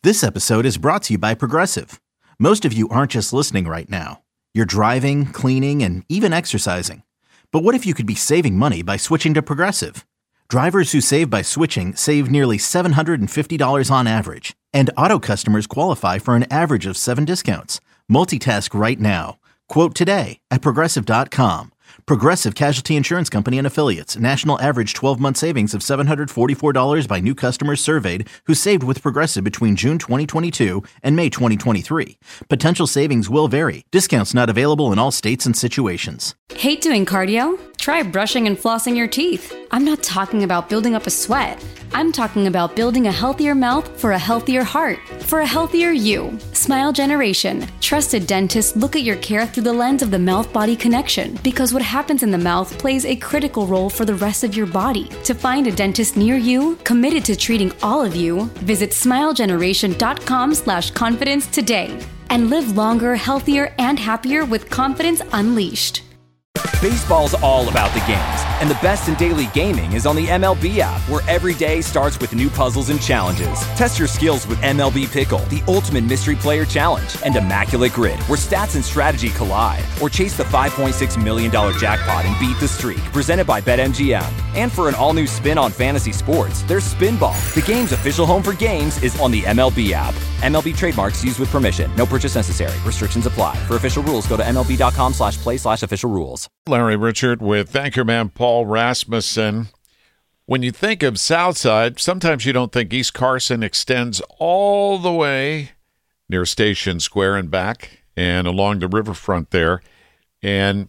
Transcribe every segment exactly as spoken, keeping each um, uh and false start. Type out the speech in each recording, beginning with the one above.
This episode is brought to you by Progressive. Most of you aren't just listening right now. You're driving, cleaning, and even exercising. But what if you could be saving money by switching to Progressive? Drivers who save by switching save nearly seven hundred fifty dollars on average. And auto customers qualify for an average of seven discounts. Multitask right now. Quote today at Progressive dot com. Progressive Casualty Insurance Company and Affiliates. National average twelve-month savings of seven hundred forty-four dollars by new customers surveyed who saved with Progressive between June twenty twenty-two and May twenty twenty-three. Potential savings will vary. Discounts not available in all states and situations. Hate doing cardio? Try brushing and flossing your teeth. I'm not talking about building up a sweat. I'm talking about building a healthier mouth for a healthier heart, for a healthier you. Smile Generation. Trusted dentists look at your care through the lens of the mouth-body connection because what happens in the mouth plays a critical role for the rest of your body. To find a dentist near you, committed to treating all of you, visit smilegeneration.com slash confidence today and live longer, healthier, and happier with confidence unleashed. Baseball's all about the games, and the best in daily gaming is on the M L B app, where every day starts with new puzzles and challenges. Test your skills with M L B Pickle, the ultimate mystery player challenge, and Immaculate Grid, where stats and strategy collide. Or chase the five point six million dollars jackpot and beat the streak, presented by BetMGM. And for an all-new spin on fantasy sports, there's Spinball. The game's official home for games is on the M L B app. M L B trademarks used with permission. No purchase necessary. Restrictions apply. For official rules, go to MLB.com slash play slash official rules. Larry Richert with anchorman Paul Rasmussen. When you think of Southside, sometimes you don't think East Carson extends all the way near Station Square and back and along the riverfront there. And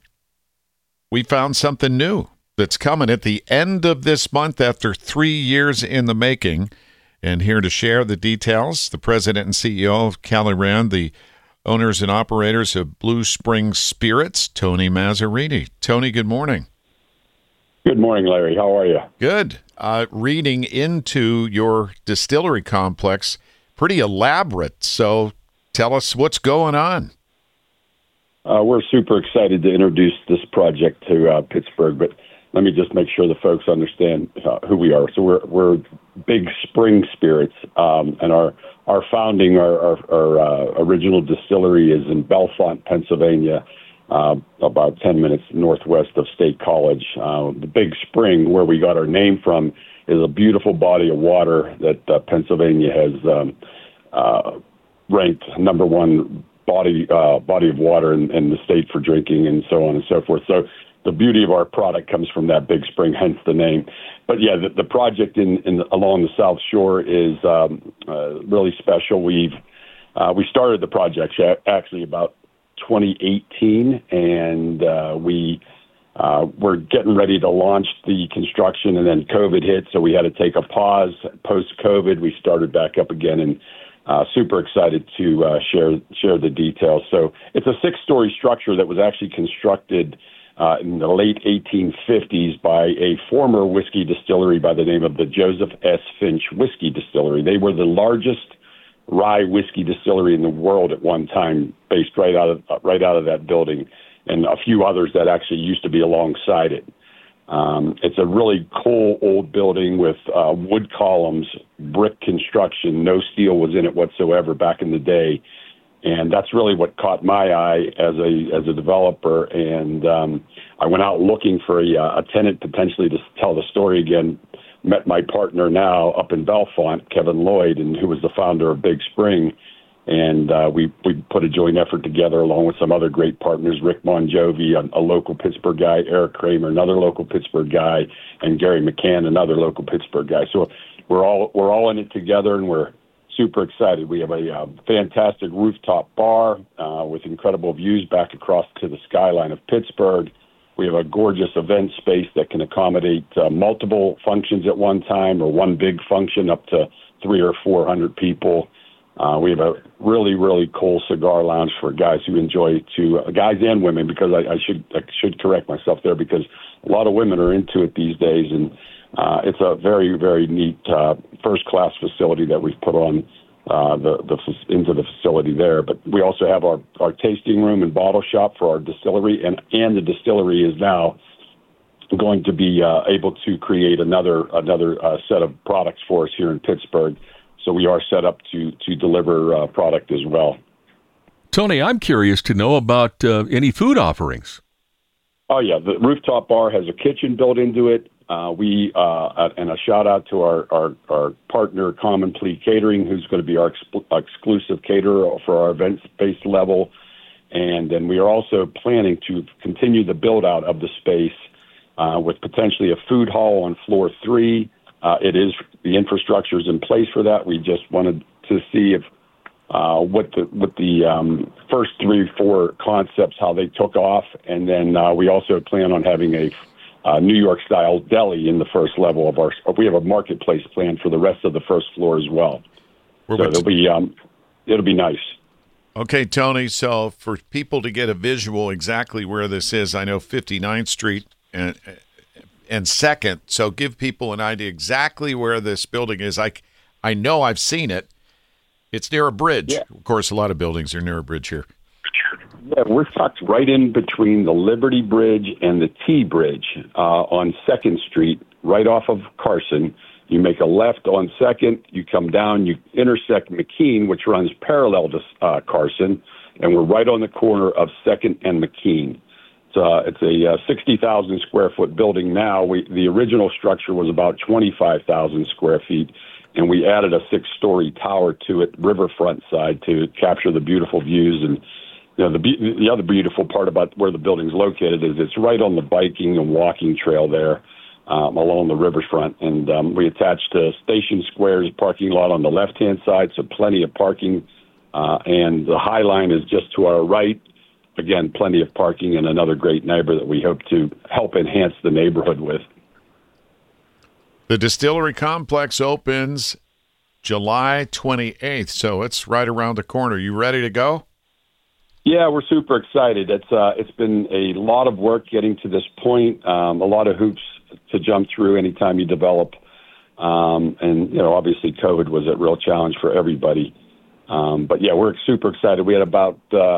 we found something new that's coming at the end of this month after three years in the making. And here to share the details, the president and C E O of Cali Rand, the owners and operators of Blue Spring Spirits, Tony Mazzarini. Tony, good morning. Good morning, Larry. How are you? Good. Uh, reading into your distillery complex, pretty elaborate. So tell us what's going on. Uh, we're super excited to introduce this project to uh, Pittsburgh, but let me just make sure the folks understand uh, who we are. So we're we're Big Spring Spirits, um, and our our founding, our our, our uh, original distillery is in Bellefonte, Pennsylvania, uh, about ten minutes northwest of State College. Uh, the Big Spring, where we got our name from, is a beautiful body of water that uh, Pennsylvania has um, uh, ranked number one body uh, body of water in, in the state for drinking, and so on and so forth. So the beauty of our product comes from that Big Spring, hence the name. But yeah, the, the project in, in along the South Shore is um, uh, really special. We've uh, we started the project actually about twenty eighteen, and uh, we uh, were getting ready to launch the construction, and then COVID hit, so we had to take a pause. Post-COVID, we started back up again, and uh, super excited to uh, share share the details. So it's a six-story structure that was actually constructed Uh, in the late eighteen fifties by a former whiskey distillery by the name of the Joseph S. Finch Whiskey Distillery. They were the largest rye whiskey distillery in the world at one time, based right out of right out of that building, and a few others that actually used to be alongside it. Um, it's a really cool old building with uh, wood columns, brick construction. No steel was in it whatsoever back in the day. And that's really what caught my eye as a as a developer. And um, I went out looking for a, a tenant potentially to tell the story again. Met my partner now up in Bellefonte, Kevin Lloyd, and who was the founder of Big Spring. And uh, we we put a joint effort together along with some other great partners, Rick Monjovi, a, a local Pittsburgh guy, Eric Kramer, another local Pittsburgh guy, and Gary McCann, another local Pittsburgh guy. So we're all we're all in it together, and we're super excited. We have a uh, fantastic rooftop bar uh, with incredible views back across to the skyline of Pittsburgh. We have a gorgeous event space that can accommodate uh, multiple functions at one time, or one big function up to three or four hundred people. Uh, we have a really, really cool cigar lounge for guys who enjoy to uh, guys and women, because I, I should I should correct myself there, because a lot of women are into it these days, and uh, it's a very, very neat uh, first-class facility that we've put on uh, the, the into the facility there. But we also have our, our tasting room and bottle shop for our distillery, and and the distillery is now going to be uh, able to create another another uh, set of products for us here in Pittsburgh. so we are set up to to deliver uh, product as well. Tony, I'm curious to know about uh, any food offerings. Oh yeah, the rooftop bar has a kitchen built into it. Uh, we uh, and a shout out to our, our, our partner Common Plea Catering, who's going to be our ex- exclusive caterer for our events-based level. And then we are also planning to continue the build out of the space uh, with potentially a food hall on floor three. Uh, it is the infrastructure is in place for that. We just wanted to see if uh, what the what the um, first three four concepts how they took off, and then uh, we also plan on having a Uh, New York style deli in the first level of our. We have a marketplace plan for the rest of the first floor as well. We're so it'll be um, it'll be nice. Okay, Tony. So for people to get a visual exactly where this is, I know fifty-ninth Street and and Second. So give people an idea exactly where this building is. I I know I've seen it. It's near a bridge. Yeah. Of course, a lot of buildings are near a bridge here. Yeah, we're tucked right in between the Liberty Bridge and the T Bridge uh, on Second Street, right off of Carson. You make a left on Second, you come down, you intersect McKean, which runs parallel to uh, Carson, and we're right on the corner of Second and McKean. It's, uh, it's a uh, sixty thousand square foot building now. We, the original structure was about twenty-five thousand square feet, and we added a six-story tower to it, riverfront side, to capture the beautiful views. And you know, the the other beautiful part about where the building's located is it's right on the biking and walking trail there um, along the riverfront. And um, we attached to Station Square's parking lot on the left-hand side, so plenty of parking. Uh, and the High Line is just to our right. Again, plenty of parking and another great neighbor that we hope to help enhance the neighborhood with. The Distillery Complex opens July twenty-eighth, so it's right around the corner. You ready to go? Yeah, we're super excited. It's uh, it's been a lot of work getting to this point. Um, a lot of hoops to jump through anytime you develop, um, and you know, obviously, COVID was a real challenge for everybody. Um, but yeah, we're super excited. We had about uh,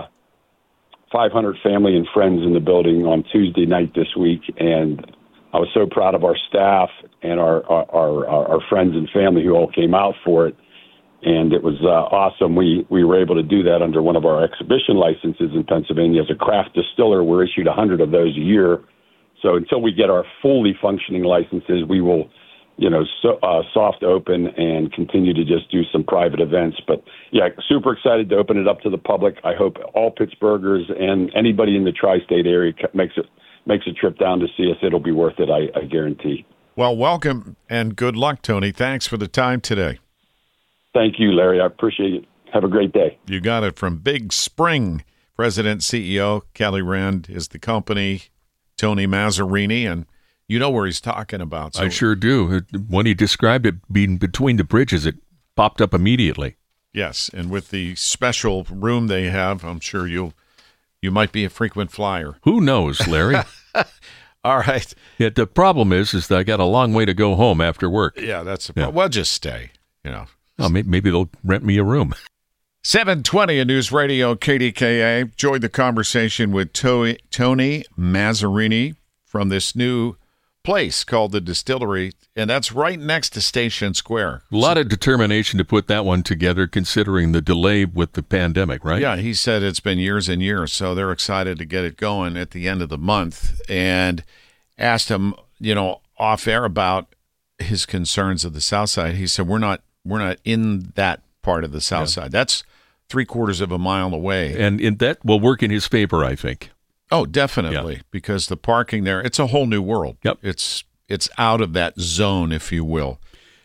five hundred family and friends in the building on Tuesday night this week, and I was so proud of our staff and our our, our, our friends and family who all came out for it. And it was uh, awesome. We we were able to do that under one of our exhibition licenses in Pennsylvania. As a craft distiller, we're issued one hundred of those a year. So until we get our fully functioning licenses, we will, you know, so, uh, soft open and continue to just do some private events. But yeah, super excited to open it up to the public. I hope all Pittsburghers and anybody in the tri-state area makes it makes a trip down to see us. It'll be worth it, I, I guarantee. Well, welcome and good luck, Tony. Thanks for the time today. Thank you, Larry. I appreciate it. Have a great day. You got it. From Big Spring, President C E O Kelly Rand is the company, Tony Mazzarini, and you know where he's talking about. So. I sure do. When he described it being between the bridges, it popped up immediately. Yes, and with the special room they have, I'm sure you'll you might be a frequent flyer. Who knows, Larry? All right. Yeah, the problem is, is that I got a long way to go home after work. Yeah, that's the yeah. problem. Well, just stay, you know. Oh, maybe they'll rent me a room. seven twenty in News Radio K D K A. Joined the conversation with to- Tony Mazzarini from this new place called the Distillery, and that's right next to Station Square. A lot of determination to put that one together, considering the delay with the pandemic, right? Yeah, he said it's been years and years, so they're excited to get it going at the end of the month. And asked him, you know, off air about his concerns of the South Side. He said, we're not We're not in that part of the South yeah. Side. That's three quarters of a mile away. And in that will work in his favor, I think. Oh, definitely, yeah. because the parking there, it's a whole new world. Yep. It's it's out of that zone, if you will.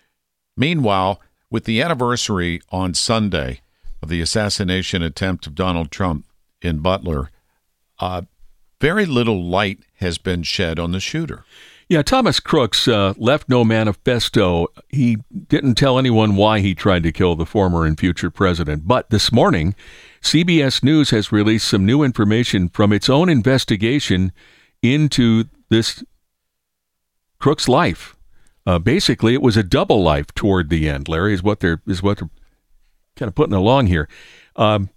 Meanwhile, with the anniversary on Sunday of the assassination attempt of Donald Trump in Butler, uh, very little light has been shed on the shooter. Yeah, Thomas Crooks uh, left no manifesto. He didn't tell anyone why he tried to kill the former and future president. But this morning, C B S News has released some new information from its own investigation into this Crooks' life. Uh, basically, it was a double life toward the end, Larry, is what they're, is what they're kind of putting along here. Um,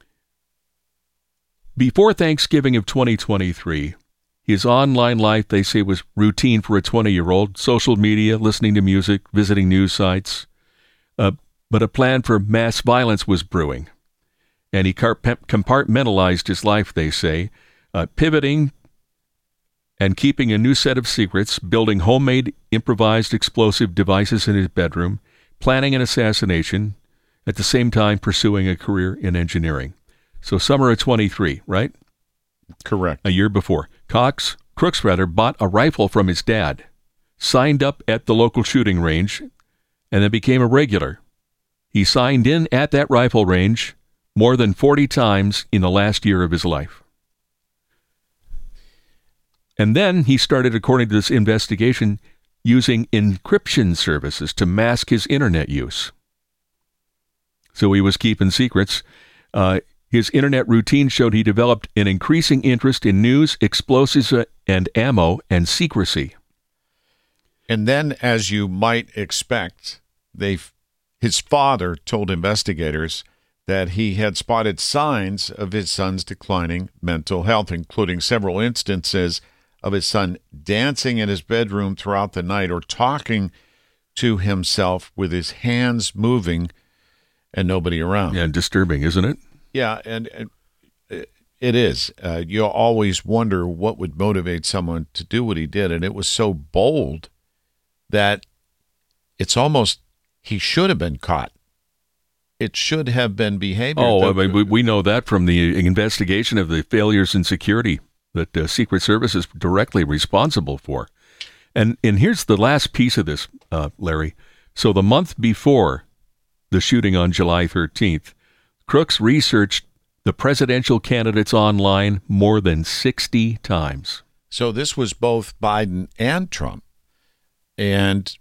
before Thanksgiving of twenty twenty-three, his online life, they say, was routine for a twenty-year-old. Social media, listening to music, visiting news sites. Uh, But a plan for mass violence was brewing, and he compartmentalized his life, they say, uh, pivoting and keeping a new set of secrets, building homemade improvised explosive devices in his bedroom, planning an assassination, at the same time pursuing a career in engineering. So summer of twenty-three, right? Correct. A year before. Cox, Crooks rather, bought a rifle from his dad, signed up at the local shooting range, and then became a regular. He signed in at that rifle range more than forty times in the last year of his life. And then he started, according to this investigation, using encryption services to mask his internet use. So he was keeping secrets. Uh, his internet routine showed he developed an increasing interest in news, explosives, uh, and ammo, and secrecy. And then, as you might expect, they, his father told investigators that he had spotted signs of his son's declining mental health, including several instances of his son dancing in his bedroom throughout the night or talking to himself with his hands moving and nobody around. Yeah, disturbing, isn't it? Yeah, and, and it is. Uh, you always wonder what would motivate someone to do what he did, and it was so bold that it's almost he should have been caught. It should have been behavior. Oh, that, I mean, we, we know that from the investigation of the failures in security that uh, Secret Service is directly responsible for. And and here's the last piece of this, uh, Larry. So the month before the shooting on July thirteenth, Crooks researched the presidential candidates online more than sixty times. So this was both Biden and Trump. And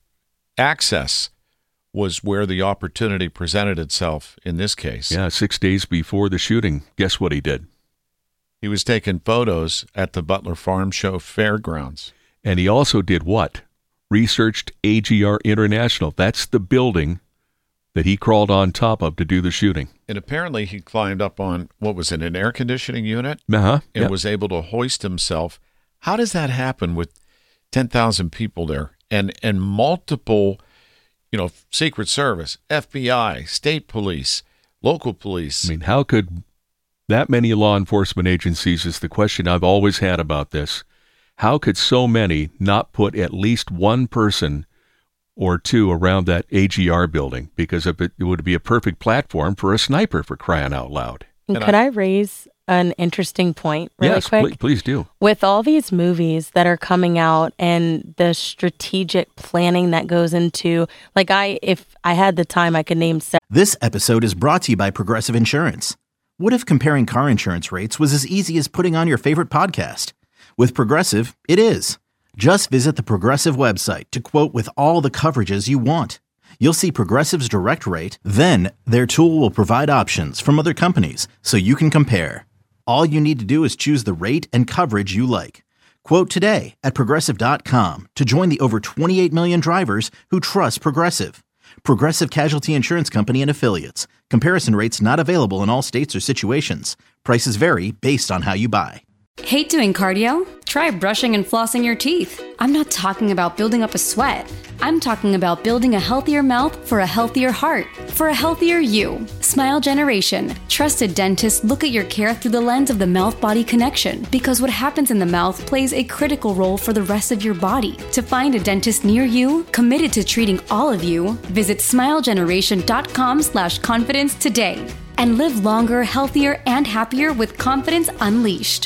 access was where the opportunity presented itself in this case. Yeah, six days before the shooting, guess what he did? He was taking photos at the Butler Farm Show fairgrounds. And he also did what? Researched A G R International. That's the building that he crawled on top of to do the shooting. And apparently he climbed up on, what was it, an air conditioning unit? Uh-huh. And yep. was able to hoist himself. How does that happen with ten thousand people there and, and multiple, you know, Secret Service, F B I, state police, local police? I mean, how could that many law enforcement agencies is the question I've always had about this. How could so many not put at least one person or two around that A G R building? Because it, it would be a perfect platform for a sniper, for crying out loud. And could I, I raise an interesting point really yes, quick? Please, please do. With all these movies that are coming out and the strategic planning that goes into, like I, if I had the time, I could name seven. This episode is brought to you by Progressive Insurance. What if comparing car insurance rates was as easy as putting on your favorite podcast? With Progressive, it is. Just visit the Progressive website to quote with all the coverages you want. You'll see Progressive's direct rate, then their tool will provide options from other companies so you can compare. All you need to do is choose the rate and coverage you like. Quote today at Progressive dot com to join the over twenty-eight million drivers who trust Progressive. Progressive Casualty Insurance Company and Affiliates. Comparison rates not available in all states or situations. Prices vary based on how you buy. Hate doing cardio? Try brushing and flossing your teeth. I'm not talking about building up a sweat. I'm talking about building a healthier mouth for a healthier heart, for a healthier you. Smile Generation. Trusted dentists look at your care through the lens of the mouth-body connection, because what happens in the mouth plays a critical role for the rest of your body. To find a dentist near you, committed to treating all of you, visit smilegeneration.com slash confidence today and live longer, healthier, and happier with confidence unleashed.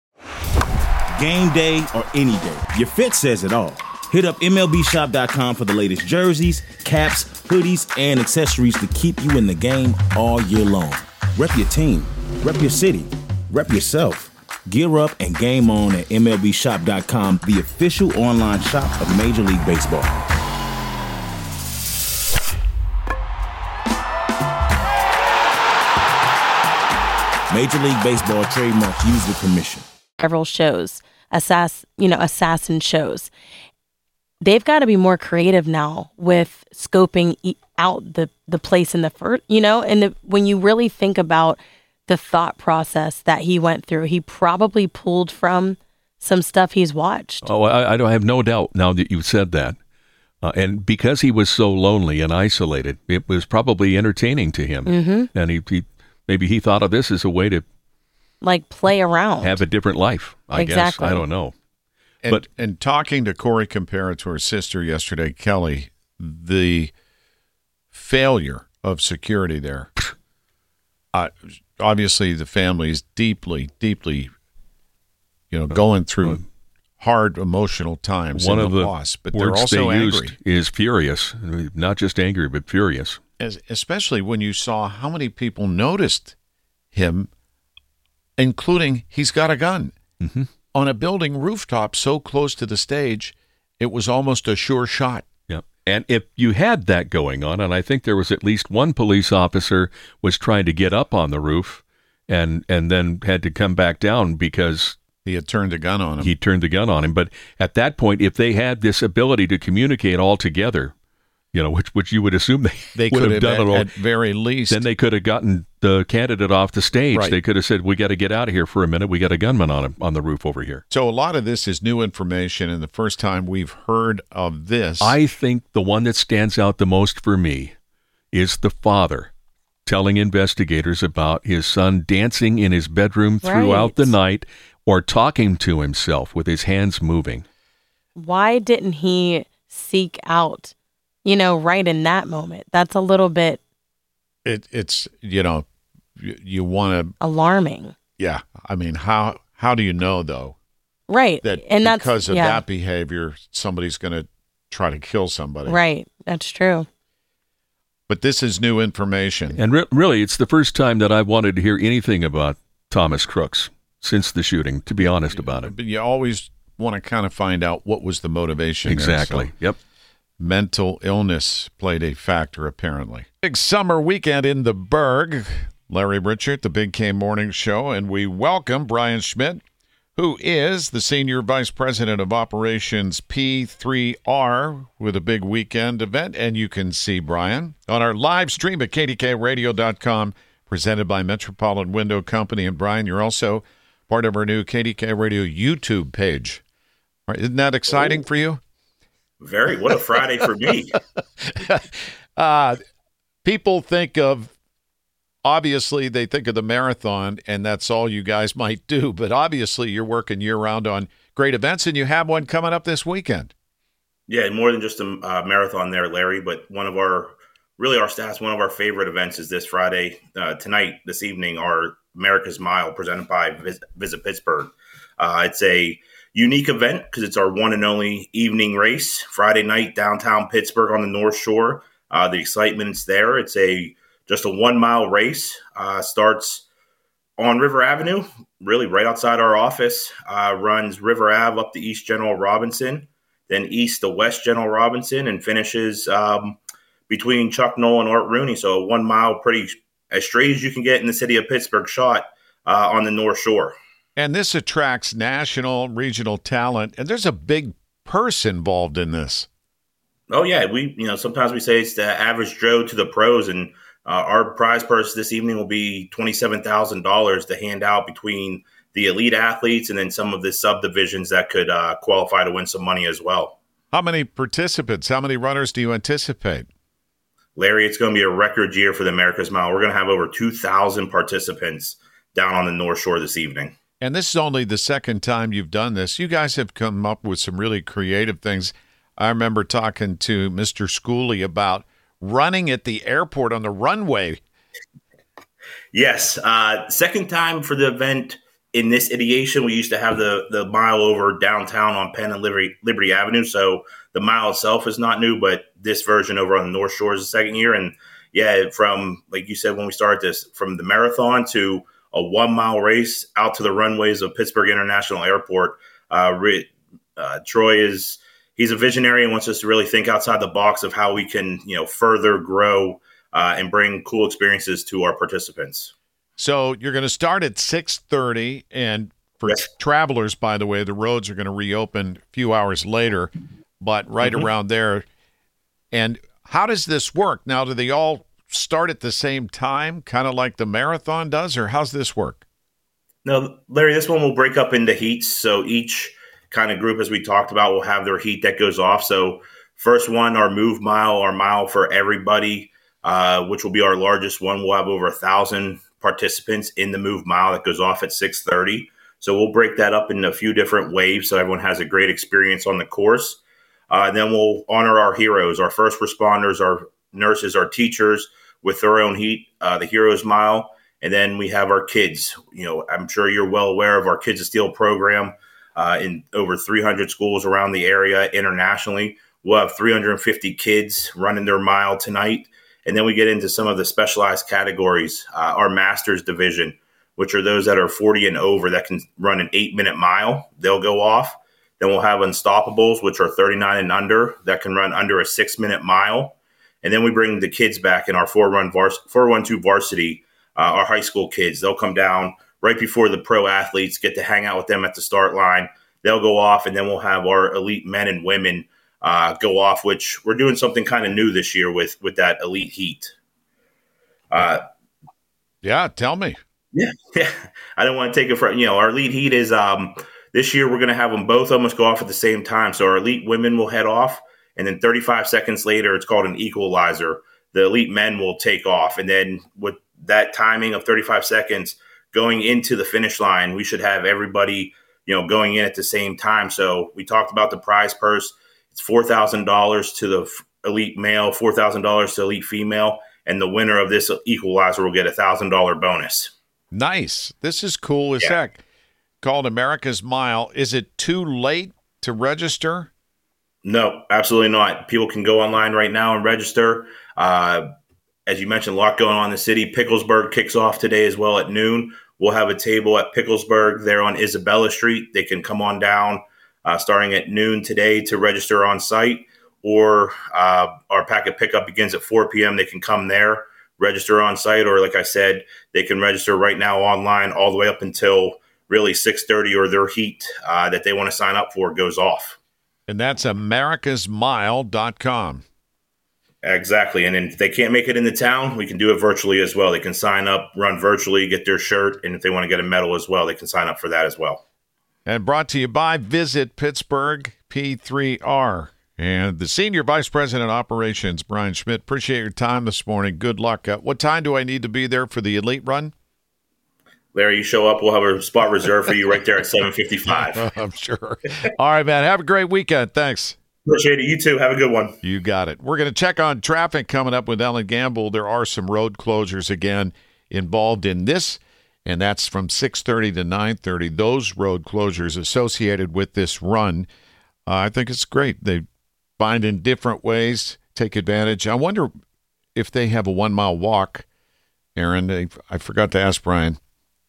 Game day or any day, your fit says it all. Hit up M L B shop dot com for the latest jerseys, caps, hoodies, and accessories to keep you in the game all year long. Rep your team, rep your city, rep yourself. Gear up and game on at M L B shop dot com, the official online shop of Major League Baseball. Major League Baseball trademarks used with permission. Several shows, assass, you know, assassin shows. They've got to be more creative now with scoping out the, the place in the first, you know, and the, when you really think about the thought process that he went through, he probably pulled from some stuff he's watched. Oh, I, I don't have no doubt now that you've said that. Uh, and because he was so lonely and isolated, it was probably entertaining to him. Mm-hmm. And he, he maybe he thought of this as a way to like play around, have a different life. I exactly. guess I don't know. And, but and talking to Corey Comparator's sister yesterday, Kelly, the failure of security there. uh, obviously, the family is deeply, deeply, you know, going through. Uh, hard emotional times One in of the, the loss, but words they're also they angry. Used is furious, not just angry, but furious. As, especially when you saw how many people noticed him, including he's got a gun mm-hmm. on a building rooftop so close to the stage, it was almost a sure shot. Yeah, and if you had that going on, and I think there was at least one police officer was trying to get up on the roof, and and then had to come back down because he had turned the gun on him. He turned the gun on him. But at that point, if they had this ability to communicate all together, you know, which which you would assume they, they would could have done at, it all, at very least. Then they could have gotten the candidate off the stage. Right. They could have said, "We got to get out of here for a minute. We got a gunman on on the roof over here." So a lot of this is new information, and the first time we've heard of this. I think the one that stands out the most for me is the father telling investigators about his son dancing in his bedroom throughout right. the night, or talking to himself with his hands moving. Why didn't he seek out, you know, right in that moment? That's a little bit it, it's, you know, you, you want to... alarming. Yeah. I mean, how how do you know, though? Right. That and that's, because of yeah. that behavior, somebody's going to try to kill somebody. Right. That's true. But this is new information. And re- really, it's the first time that I've wanted to hear anything about Thomas Crooks since the shooting, to be honest about it. But you always want to kind of find out what was the motivation. Exactly. There, so yep. Mental illness played a factor, apparently. Big summer weekend in the Berg. Larry Richert, the Big K Morning Show, and we welcome Brian Schmidt, who is the Senior Vice President of Operations P three R with a big weekend event. And you can see Brian on our live stream at K D K radio dot com, presented by Metropolitan Window Company. And Brian, you're also part of our new K D K Radio YouTube page. Right, isn't that exciting for you? Very. What a Friday for me. uh, people think of, obviously, they think of the marathon, and that's all you guys might do. But obviously, you're working year-round on great events, and you have one coming up this weekend. Yeah, more than just a uh, marathon there, Larry, but one of our, really our staff's one of our favorite events is this Friday, uh, tonight, this evening, our America's Mile presented by Visit, Visit Pittsburgh. Uh, it's a unique event because it's our one and only evening race, Friday night, downtown Pittsburgh on the North Shore. Uh, the excitement's there. It's a just a one-mile race. Uh, starts on River Avenue, really right outside our office, uh, runs River Ave up to East General Robinson, then east to West General Robinson, and finishes um, between Chuck Knoll and Art Rooney. So a one-mile, pretty as straight as you can get in the city of Pittsburgh shot uh, on the North Shore. And this attracts national, regional talent, and there's a big purse involved in this. Oh, yeah. We, you know, sometimes we say it's the average Joe to the pros, and uh, our prize purse this evening will be twenty-seven thousand dollars to hand out between the elite athletes and then some of the subdivisions that could uh, qualify to win some money as well. How many participants, how many runners do you anticipate? Larry, it's going to be a record year for the America's Mile. We're going to have over two thousand participants down on the North Shore this evening. And this is only the second time you've done this. You guys have come up with some really creative things. I remember talking to Mister Schooley about running at the airport on the runway. Yes. Uh, second time for the event in this iteration. We used to have the, the mile over downtown on Penn and Liberty, Liberty Avenue. So the mile itself is not new, but this version over on the North Shore is the second year. And yeah, from, like you said, when we started this, from the marathon to a one mile race out to the runways of Pittsburgh International Airport. Uh, uh, Troy is, he's a visionary and wants us to really think outside the box of how we can, you know, further grow uh, and bring cool experiences to our participants. So you're going to start at six thirty, and for yes. travelers, by the way, the roads are going to reopen a few hours later, but right mm-hmm. around there. And how does this work? Now, do they all start at the same time, kind of like the marathon does, or how's this work? No, Larry, this one will break up into heats. So each kind of group, as we talked about, will have their heat that goes off. So First one, our Move Mile, our mile for everybody, uh, which will be our largest one. We'll have over a thousand participants in the Move Mile that goes off at six thirty. So we'll break that up into a few different waves so everyone has a great experience on the course. Uh, and then we'll honor our heroes, our first responders, our nurses, our teachers with their own heat, uh, the Heroes Mile. And then we have our kids. You know, I'm sure you're well aware of our Kids of Steel program uh, in over three hundred schools around the area internationally. We'll have three hundred fifty kids running their mile tonight. And then we get into some of the specialized categories, uh, our Masters division, which are those that are forty and over that can run an eight-minute mile. They'll go off. Then we'll have Unstoppables, which are thirty-nine and under, that can run under a six-minute mile. And then we bring the kids back in our four one vars- four one two varsity, uh, our high school kids. They'll come down right before the pro athletes, get to hang out with them at the start line. They'll go off, and then we'll have our elite men and women uh, go off, which we're doing something kind of new this year with, with that elite heat. Uh, yeah, tell me. Yeah, yeah. I don't want to take it from, you know, our elite heat is um, this year we're going to have them both almost go off at the same time. So our elite women will head off, and then thirty-five seconds later, it's called an equalizer. The elite men will take off. And then with that timing of thirty-five seconds going into the finish line, we should have everybody, you know, going in at the same time. So we talked about the prize purse. It's four thousand dollars to the elite male, four thousand dollars to elite female. And the winner of this equalizer will get a one thousand dollars bonus. Nice. This is cool as Yeah. heck. Called America's Mile. Is it too late to register? No, absolutely not. People can go online right now and register. Uh, as you mentioned, a lot going on in the city. Picklesburg kicks off today as well at noon. We'll have a table at Picklesburg there on Isabella Street. They can come on down uh, starting at noon today to register on site, or uh, our packet pickup begins at four p.m. They can come there, register on site, or like I said, they can register right now online all the way up until really six thirty, or their heat uh, that they want to sign up for goes off. And that's americas mile dot com. Exactly. And then if they can't make it in the town, we can do it virtually as well. They can sign up, run virtually, get their shirt, and if they want to get a medal as well, they can sign up for that as well. And brought to you by Visit Pittsburgh P three R. And the Senior Vice President of Operations, Brian Schmidt. Appreciate your time this morning. Good luck. Uh, what time do I need to be there for the Elite Run? Larry, you show up, we'll have a spot reserved for you right there at seven fifty-five. I'm sure. All right, man. Have a great weekend. Thanks. Appreciate it. You too. Have a good one. You got it. We're going to check on traffic coming up with Ellen Gamble. There are some road closures again involved in this, and that's from six thirty to nine thirty. Those road closures associated with this run, uh, I think it's great. They find in different ways, take advantage. I wonder if they have a one-mile walk, Aaron. I, I forgot to ask Brian.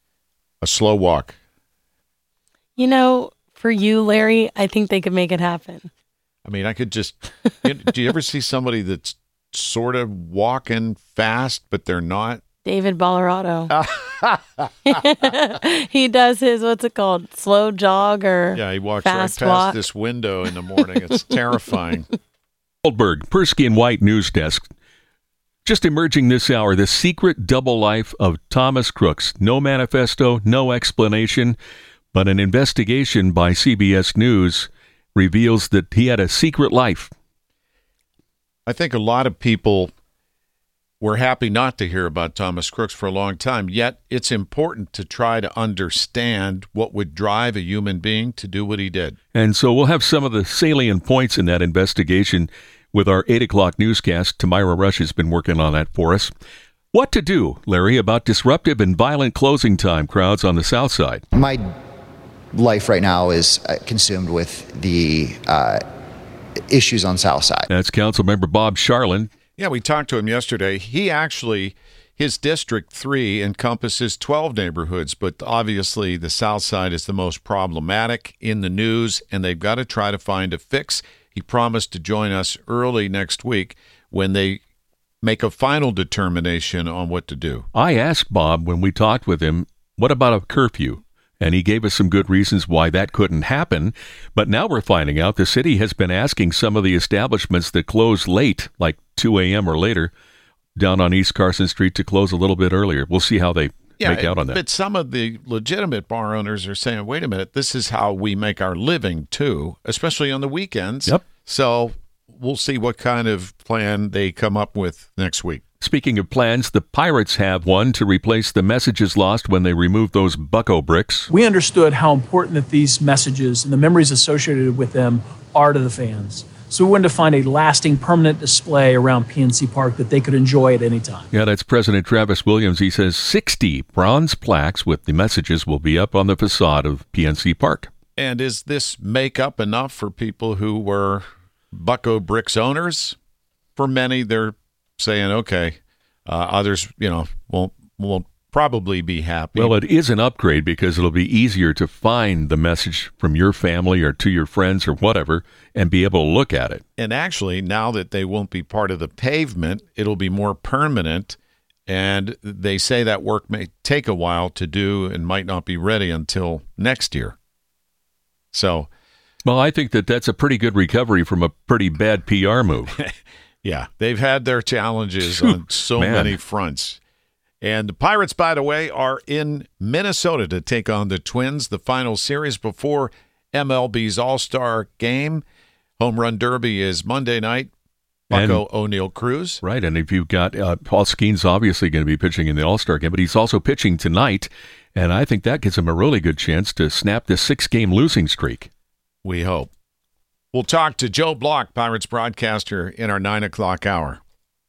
A slow walk. You know, for you, Larry, I think they could make it happen. I mean, I could just, you know, do you ever see somebody that's sort of walking fast, but they're not? David Ballarado. He does his, what's it called? Slow jog or Yeah, he walks fast right past walk. this window in the morning. It's terrifying. Goldberg, Persky and White News Desk. Just emerging this hour, the secret double life of Thomas Crooks. No manifesto, no explanation, but an investigation by C B S News reveals that he had a secret life. I think a lot of people were happy not to hear about Thomas Crooks for a long time, yet it's important to try to understand what would drive a human being to do what he did. And so we'll have some of the salient points in that investigation with our eight o'clock newscast. Tamira Rush has been working on that for us. What to do, Larry, about disruptive and violent closing time crowds on the South Side? My life right now is uh, consumed with the uh, issues on South Side. That's Councilmember Bob Charlin. Yeah, we talked to him yesterday. He actually, his District three encompasses twelve neighborhoods, but obviously the South Side is the most problematic in the news, and they've got to try to find a fix. He promised to join us early next week when they make a final determination on what to do. I asked Bob when we talked with him, what about a curfew? And he gave us some good reasons why that couldn't happen. But now we're finding out the city has been asking some of the establishments that close late, like two a.m. or later, down on East Carson Street to close a little bit earlier. We'll see how they yeah, make out on that. But some of the legitimate bar owners are saying, wait a minute, this is how we make our living too, especially on the weekends. Yep. So we'll see what kind of plan they come up with next week. Speaking of plans, the Pirates have one to replace the messages lost when they removed those Bucco bricks. We understood how important that these messages and the memories associated with them are to the fans. So we wanted to find a lasting, permanent display around P N C Park that they could enjoy at any time. Yeah, that's President Travis Williams. He says sixty bronze plaques with the messages will be up on the facade of P N C Park. And is this makeup enough for people who were Bucco Bricks owners? For many, they're saying, okay, uh, others, you know, won't won't probably be happy. Well, it is an upgrade because it'll be easier to find the message from your family or to your friends or whatever and be able to look at it. And actually, now that they won't be part of the pavement, it'll be more permanent. And they say that work may take a while to do and might not be ready until next year. So, well, I think that that's a pretty good recovery from a pretty bad P R move. Yeah, they've had their challenges on so Man. many fronts. And the Pirates, by the way, are in Minnesota to take on the Twins, the final series before M L B's All-Star Game. Home Run Derby is Monday night. Bucco O'Neal Cruz. Right, and if you've got uh, Paul Skeen's obviously going to be pitching in the All-Star Game, but he's also pitching tonight, and I think that gives him a really good chance to snap this six-game losing streak. We hope. We'll talk to Joe Block, Pirates broadcaster, in our nine o'clock hour.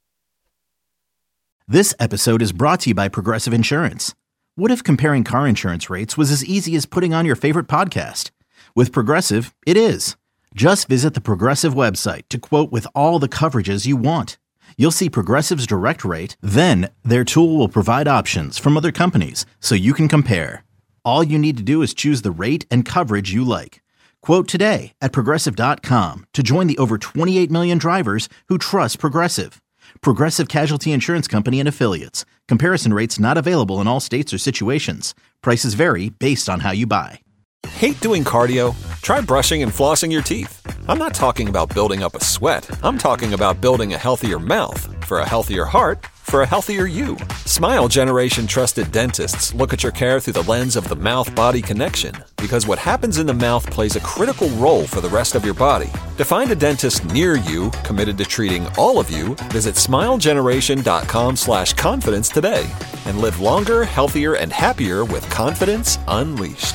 This episode is brought to you by Progressive Insurance. What if comparing car insurance rates was as easy as putting on your favorite podcast? With Progressive, it is. Just visit the Progressive website to quote with all the coverages you want. You'll see Progressive's direct rate, then their tool will provide options from other companies so you can compare. All you need to do is choose the rate and coverage you like. Quote today at Progressive dot com to join the over twenty-eight million drivers who trust Progressive. Progressive Casualty Insurance Company and Affiliates. Comparison rates not available in all states or situations. Prices vary based on how you buy. Hate doing cardio? Try brushing and flossing your teeth. I'm not talking about building up a sweat. I'm talking about building a healthier mouth. For a healthier heart, for a healthier you. Smile Generation trusted dentists look at your care through the lens of the mouth-body connection, because what happens in the mouth plays a critical role for the rest of your body. To find a dentist near you committed to treating all of you, visit smilegeneration.com slash confidence today and live longer, healthier, and happier with confidence unleashed.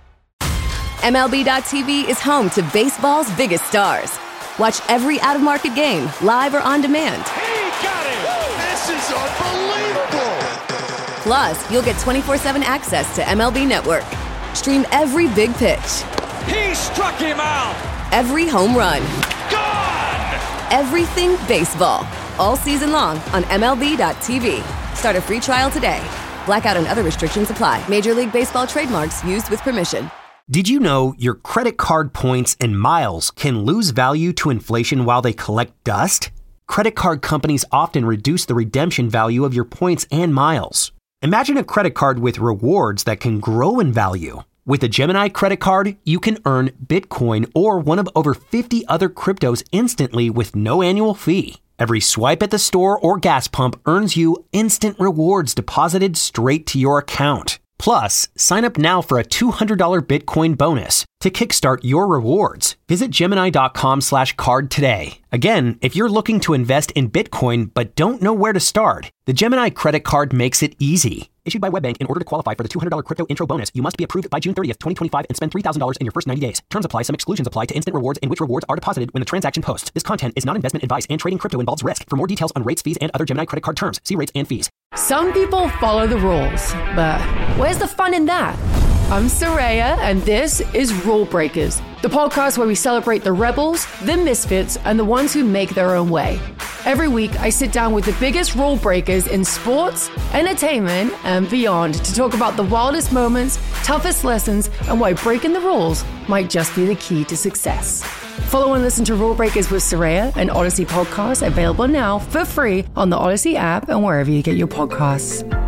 M L B dot T V is home to baseball's biggest stars. Watch every out-of-market game, live or on demand. He got it! This is unbelievable! Plus, you'll get twenty-four seven access to M L B Network. Stream every big pitch. He struck him out! Every home run. Gone! Everything baseball. All season long on M L B dot T V. Start a free trial today. Blackout and other restrictions apply. Major League Baseball trademarks used with permission. Did you know your credit card points and miles can lose value to inflation while they collect dust? Credit card companies often reduce the redemption value of your points and miles. Imagine a credit card with rewards that can grow in value. With a Gemini credit card, you can earn Bitcoin or one of over fifty other cryptos instantly with no annual fee. Every swipe at the store or gas pump earns you instant rewards deposited straight to your account. Plus, sign up now for a two hundred dollars Bitcoin bonus. To kickstart your rewards, visit Gemini.com slash card today. Again, if you're looking to invest in Bitcoin but don't know where to start, the Gemini credit card makes it easy. Issued by WebBank, in order to qualify for the two hundred dollars crypto intro bonus, you must be approved by June thirtieth, twenty twenty-five and spend three thousand dollars in your first ninety days. Terms apply. Some exclusions apply to instant rewards in which rewards are deposited when the transaction posts. This content is not investment advice and trading crypto involves risk. For more details on rates, fees, and other Gemini credit card terms, see rates and fees. Some people follow the rules, but where's the fun in that? I'm Soraya, and this is Rule Breakers, the podcast where we celebrate the rebels, the misfits, and the ones who make their own way. Every week, I sit down with the biggest rule breakers in sports, entertainment, and beyond to talk about the wildest moments, toughest lessons, and why breaking the rules might just be the key to success. Follow and listen to Rule Breakers with Soraya, an Odyssey podcast available now for free on the Odyssey app and wherever you get your podcasts.